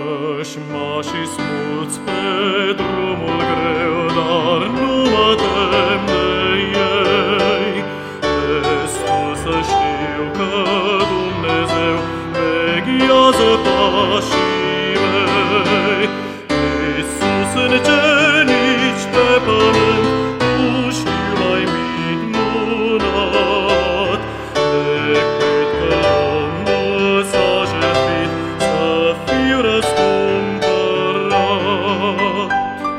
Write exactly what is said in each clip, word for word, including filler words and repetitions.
Vrășmașii smuți pe drumul greu, dar nu mă tem de ei. Destul să știu că Dumnezeu veghează pașii mei. Iisus în cenici pe pământ, nu știu mai minunat decât că Domnul s-a jertfit să fiu răscumpărat.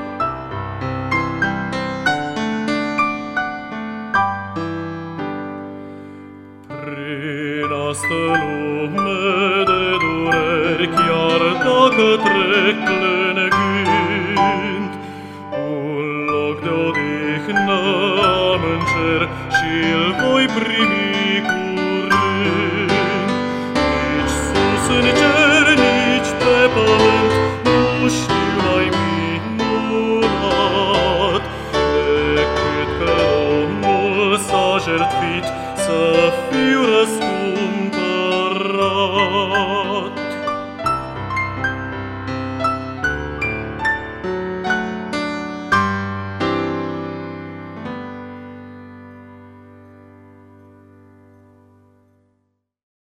Prin asta lume de dureri, chiar dacă trec plângând, un loc de odihnă am în cer și-l voi primi